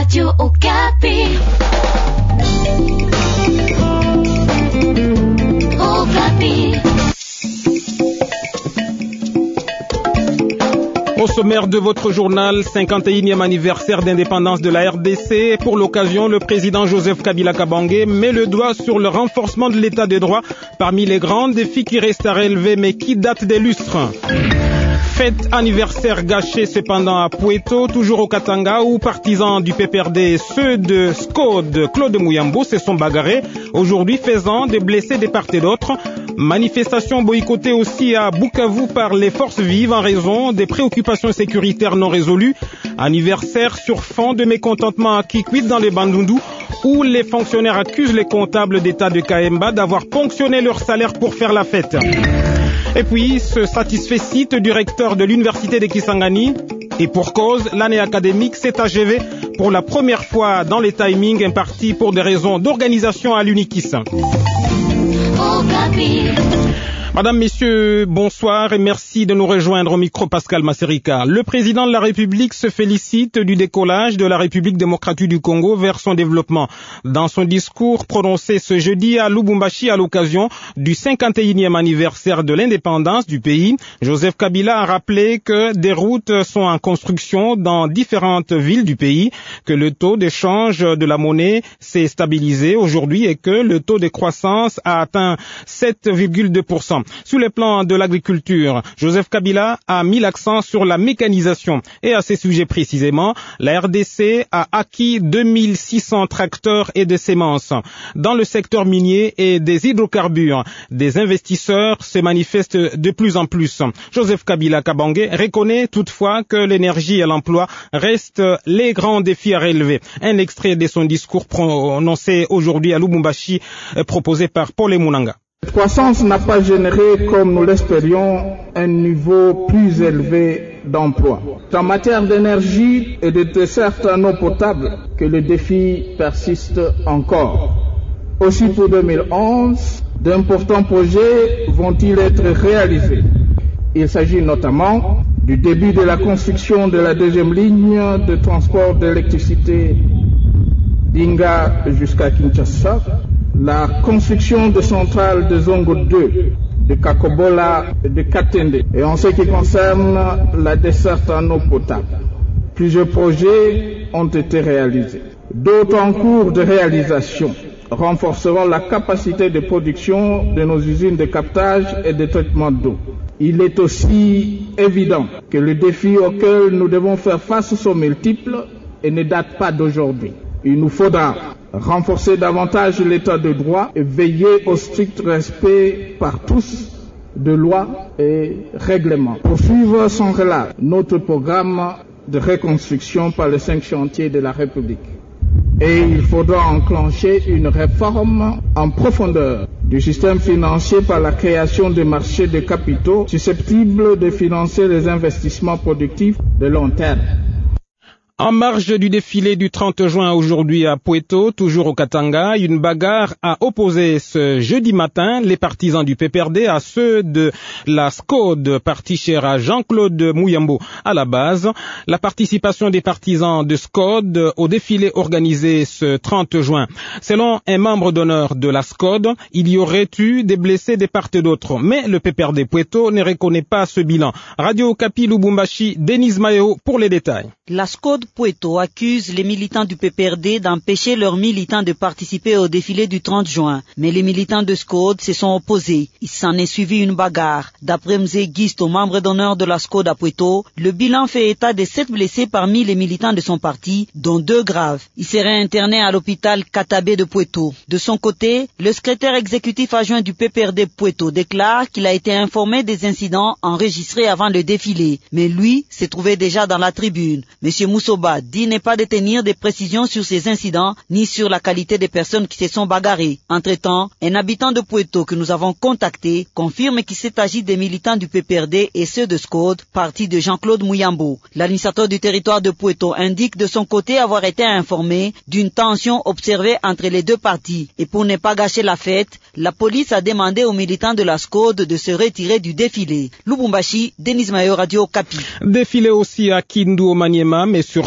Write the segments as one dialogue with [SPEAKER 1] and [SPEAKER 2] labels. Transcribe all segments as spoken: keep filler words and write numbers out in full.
[SPEAKER 1] Radio Okapi. Okapi.
[SPEAKER 2] Au sommaire de votre journal, cinquante et unième anniversaire d'indépendance de la R D C. Pour l'occasion, le président Joseph Kabila Kabange met le doigt sur le renforcement de l'état de droit parmi les grands défis qui restent à relever mais qui datent des lustres. Fête anniversaire gâchée cependant à Pweto, toujours au Katanga, où partisans du P P R D et ceux de SCODE, Claude Muyambo, se sont bagarrés, aujourd'hui faisant des blessés de part et d'autre. Manifestation boycottée aussi à Bukavu par les forces vives en raison des préoccupations sécuritaires non résolues. Anniversaire sur fond de mécontentement à Kikwit dans les Bandundu, où les fonctionnaires accusent les comptables d'État de Kaemba d'avoir ponctionné leur salaire pour faire la fête. Et puis, ce satisfait site du recteur de l'université de Kisangani. Et pour cause, l'année académique s'est achevée pour la première fois dans les timings impartis pour des raisons d'organisation à l'UNIKIS. Madame, Messieurs, bonsoir et merci de nous rejoindre au micro Pascal Masserika. Le président de la République se félicite du décollage de la République démocratique du Congo vers son développement. Dans son discours prononcé ce jeudi à Lubumbashi à l'occasion du cinquante et unième anniversaire de l'indépendance du pays, Joseph Kabila a rappelé que des routes sont en construction dans différentes villes du pays, que le taux d'échange de la monnaie s'est stabilisé aujourd'hui et que le taux de croissance a atteint sept virgule deux pour cent. Sur le plan de l'agriculture, Joseph Kabila a mis l'accent sur la mécanisation. Et à ces sujets précisément, la R D C a acquis deux mille six cents tracteurs et des semences. Dans le secteur minier et des hydrocarbures, des investisseurs se manifestent de plus en plus. Joseph Kabila Kabange reconnaît toutefois que l'énergie et l'emploi restent les grands défis à relever. Un extrait de son discours prononcé aujourd'hui à Lubumbashi, proposé par Paul Emunanga.
[SPEAKER 3] Cette croissance n'a pas généré, comme nous l'espérions, un niveau plus élevé d'emploi. C'est en matière d'énergie et de desserte en eau potable que le défi persiste encore. Aussi pour deux mille onze, d'importants projets vont-ils être réalisés. Il s'agit notamment du début de la construction de la deuxième ligne de transport d'électricité d'Inga jusqu'à Kinshasa, la construction de centrales de Zongo deux, de Kakobola et de Katende, et en ce qui concerne la desserte en eau potable. Plusieurs projets ont été réalisés. D'autres en cours de réalisation renforceront la capacité de production de nos usines de captage et de traitement d'eau. Il est aussi évident que les défis auxquels nous devons faire face sont multiples et ne datent pas d'aujourd'hui. Il nous faudra renforcer davantage l'état de droit et veiller au strict respect par tous de lois et règlements. Poursuivre sans relâche notre programme de reconstruction par les cinq chantiers de la République. Et il faudra enclencher une réforme en profondeur du système financier par la création de marchés de capitaux susceptibles de financer les investissements productifs de long terme.
[SPEAKER 2] En marge du défilé du trente juin aujourd'hui à Pweto, toujours au Katanga, une bagarre a opposé ce jeudi matin les partisans du P P R D à ceux de la SCODE, parti cher à Jean-Claude Muyambo. À la base, la participation des partisans de SCODE au défilé organisé ce trente juin. Selon un membre d'honneur de la SCODE, il y aurait eu des blessés de part et d'autre. Mais le P P R D Pweto ne reconnaît pas ce bilan. Radio Okapi Lubumbashi, Denise Mayo pour les détails.
[SPEAKER 4] La SCODE Pweto accuse les militants du P P R D d'empêcher leurs militants de participer au défilé du trente juin. Mais les militants de SCODE se sont opposés. Il s'en est suivi une bagarre. D'après Mzé Gisto, membre d'honneur de la SCODE à Pweto, le bilan fait état de sept blessés parmi les militants de son parti, dont deux graves. Il serait interné à l'hôpital Katabé de Pweto. De son côté, le secrétaire exécutif adjoint du P P R D Pweto déclare qu'il a été informé des incidents enregistrés avant le défilé. Mais lui s'est trouvé déjà dans la tribune. Monsieur Moussoba dit ne pas détenir des précisions sur ces incidents ni sur la qualité des personnes qui se sont bagarrées. Entre-temps, un habitant de Pweto que nous avons contacté confirme qu'il s'est agi des militants du P P R D et ceux de SCODE, parti de Jean-Claude Muyambo. L'administrateur du territoire de Pweto indique de son côté avoir été informé d'une tension observée entre les deux partis. Et pour ne pas gâcher la fête, la police a demandé aux militants de la SCODE de se retirer du défilé. Lubumbashi, Denise Mayo, Radio Okapi.
[SPEAKER 2] Défilé aussi à Kindu au Maniema, mais sur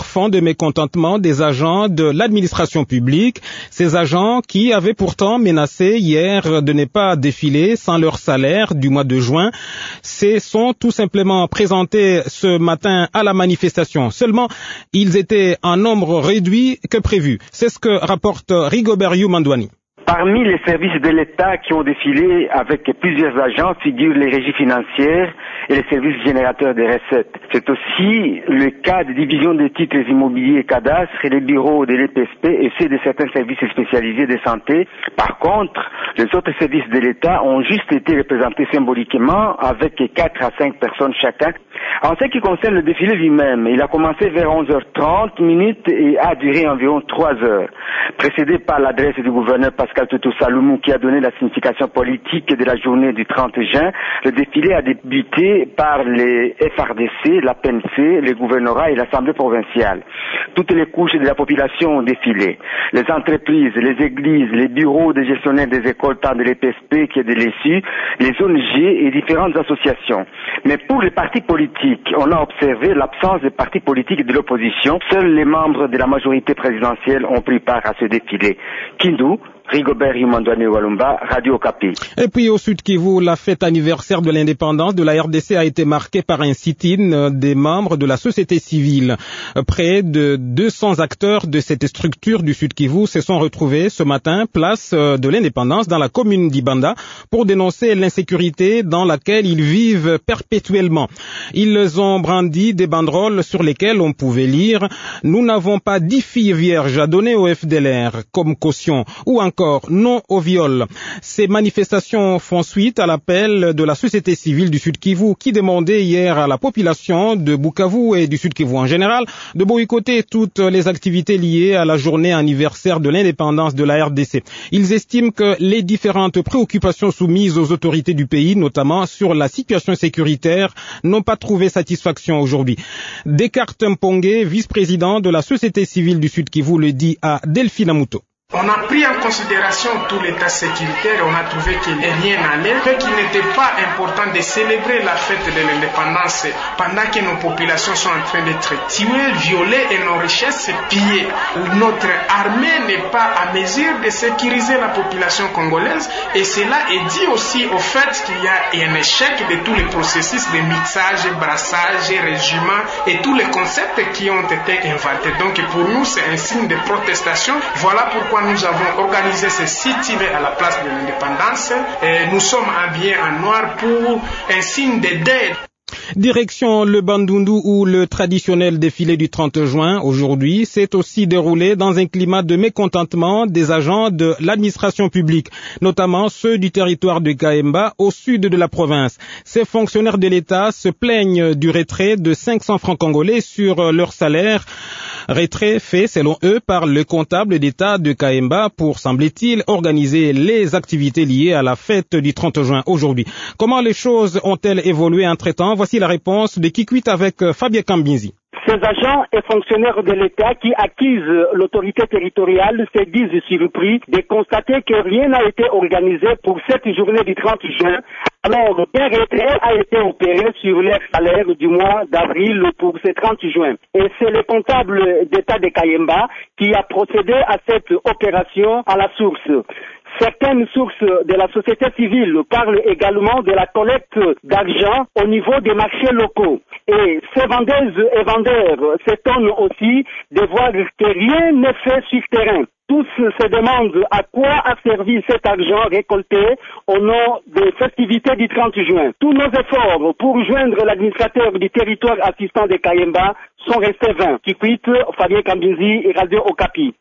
[SPEAKER 2] sur fond de mécontentement des agents de l'administration publique. Ces agents qui avaient pourtant menacé hier de ne pas défiler sans leur salaire du mois de juin, se sont tout simplement présentés ce matin à la manifestation. Seulement, ils étaient en nombre réduit que prévu. C'est ce que rapporte Rigobert Mandouani.
[SPEAKER 5] Parmi les services de l'État qui ont défilé avec plusieurs agents figurent les régies financières et les services générateurs des recettes. C'est aussi le cas de division des titres immobiliers et cadastres et les bureaux de l'E P S P et ceux de certains services spécialisés de santé. Par contre, les autres services de l'État ont juste été représentés symboliquement avec quatre à cinq personnes chacun. En ce qui concerne le défilé lui-même, il a commencé vers onze heures trente minutes et a duré environ trois heures, précédé par l'adresse du gouverneur Pascal Toutou Saloumou qui a donné la signification politique de la journée du trente juin. Le défilé a débuté par les F R D C, la P N C, le gouvernorat et l'Assemblée provinciale. Toutes les couches de la population ont défilé. Les entreprises, les églises, les bureaux des gestionnaires des écoles tant de l'E P S P que de l'E S U, les O N G et différentes associations. Mais pour les partis politiques, on a observé l'absence des partis politiques de l'opposition. Seuls les membres de la majorité présidentielle ont pris part à ce défilé. Kindu, Rigobert Mandouani Walumba, Radio Okapi.
[SPEAKER 2] Et puis au Sud Kivu, la fête anniversaire de l'indépendance de la R D C a été marquée par un sit-in des membres de la société civile. Près de deux cents acteurs de cette structure du Sud Kivu se sont retrouvés ce matin, place de l'indépendance, dans la commune d'Ibanda, pour dénoncer l'insécurité dans laquelle ils vivent perpétuellement. Ils ont brandi des banderoles sur lesquelles on pouvait lire « Nous n'avons pas dix filles vierges à donner au F D L R comme caution » ou encore Encore non au viol. Ces manifestations font suite à l'appel de la société civile du Sud Kivu qui demandait hier à la population de Bukavu et du Sud Kivu en général de boycotter toutes les activités liées à la journée anniversaire de l'indépendance de la R D C. Ils estiment que les différentes préoccupations soumises aux autorités du pays, notamment sur la situation sécuritaire, n'ont pas trouvé satisfaction aujourd'hui. Descartes Mpongue, vice-président de la société civile du Sud Kivu, le dit à Delphine Amuto.
[SPEAKER 6] On a pris en considération tout l'état sécuritaire et on a trouvé qu'il n'y a rien à l'air, qu'il n'était pas important de célébrer la fête de l'indépendance pendant que nos populations sont en train d'être tuées, violées et nos richesses pillées. Notre armée n'est pas à mesure de sécuriser la population congolaise et cela est dû aussi au fait qu'il y a un échec de tous les processus de mixage, brassage, régiment et tous les concepts qui ont été inventés. Donc pour nous c'est un signe de protestation. Voilà pourquoi nous avons organisé ce sit-in à la place de l'indépendance et nous sommes habillés en noir pour un signe de deuil.
[SPEAKER 2] Direction le Bandundu où le traditionnel défilé du trente juin aujourd'hui s'est aussi déroulé dans un climat de mécontentement des agents de l'administration publique, notamment ceux du territoire de Kaemba au sud de la province. Ces fonctionnaires de l'État se plaignent du retrait de cinq cents francs congolais sur leur salaire. Retrait fait, selon eux, par le comptable d'État de Kaemba pour, semble-t-il, organiser les activités liées à la fête du trente juin aujourd'hui. Comment les choses ont-elles évolué entre-temps? Voici la réponse de Kikwit avec Fabien Kambinzi.
[SPEAKER 7] Ces agents et fonctionnaires de l'État qui accusent l'autorité territoriale se disent surpris de constater que rien n'a été organisé pour cette journée du trente juin, alors qu'un retrait a été opéré sur leur salaire du mois d'avril pour ce trente juin. Et c'est le comptable d'État de Kaemba qui a procédé à cette opération à la source. Certaines sources de la société civile parlent également de la collecte d'argent au niveau des marchés locaux. Et ces vendeuses et vendeurs s'étonnent aussi de voir que rien n'est fait sur terrain. Tous se demandent à quoi a servi cet argent récolté au nom des festivités du trente juin. Tous nos efforts pour joindre l'administrateur du territoire assistant de Kaemba sont restés vains. Kikwit, Fabien Kambinzi et Radio Okapi.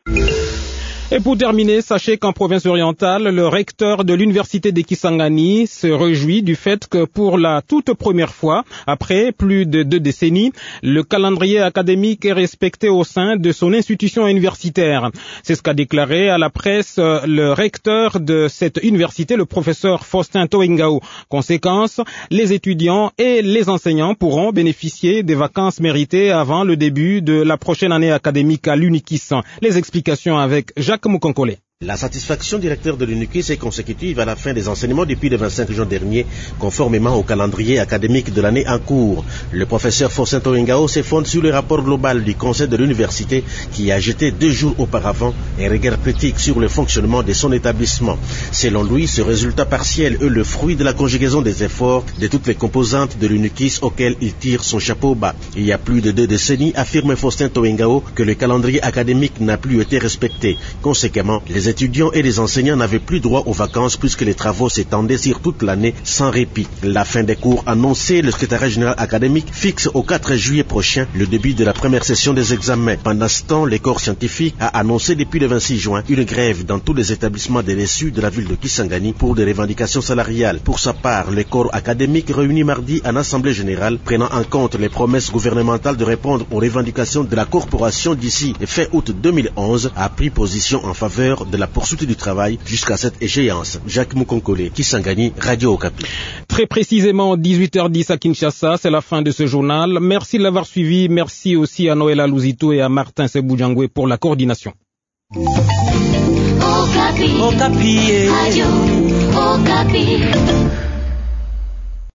[SPEAKER 2] Et pour terminer, sachez qu'en province orientale, le recteur de l'université de Kisangani se réjouit du fait que pour la toute première fois, après plus de deux décennies, le calendrier académique est respecté au sein de son institution universitaire. C'est ce qu'a déclaré à la presse le recteur de cette université, le professeur Faustin Toingao. Conséquence, les étudiants et les enseignants pourront bénéficier des vacances méritées avant le début de la prochaine année académique à l'Unikis. Les explications avec Jacques Mukonkole.
[SPEAKER 8] La satisfaction du directeur de l'U N U K I S est consécutive à la fin des enseignements depuis le vingt-cinq juin dernier, conformément au calendrier académique de l'année en cours. Le professeur Faustin Toengao se fonde sur le rapport global du conseil de l'université qui a jeté deux jours auparavant un regard critique sur le fonctionnement de son établissement. Selon lui, ce résultat partiel est le fruit de la conjugaison des efforts de toutes les composantes de l'U N U K I S auxquelles il tire son chapeau bas. Il y a plus de deux décennies, affirme Faustin Toengao, que le calendrier académique n'a plus été respecté. Conséquemment, les étudiants et les enseignants n'avaient plus droit aux vacances puisque les travaux s'étendaient sur toute l'année sans répit. La fin des cours annoncée, le secrétariat général académique fixe au quatre juillet prochain le début de la première session des examens. Pendant ce temps, le corps scientifique a annoncé depuis le vingt-six juin une grève dans tous les établissements des reçus de la ville de Kisangani pour des revendications salariales. Pour sa part, le corps académique réuni mardi en assemblée générale, prenant en compte les promesses gouvernementales de répondre aux revendications de la corporation d'ici fin août deux mille onze, a pris position en faveur de la poursuite du travail jusqu'à cette échéance. Jacques Moukonkole, Kisangani, Radio Okapi.
[SPEAKER 2] Très précisément, dix-huit heures dix à Kinshasa, c'est la fin de ce journal. Merci de l'avoir suivi. Merci aussi à Noël Louzito et à Martin Seboujangwe pour la coordination.
[SPEAKER 1] Okapi.
[SPEAKER 4] Okapi.
[SPEAKER 1] Radio Okapi.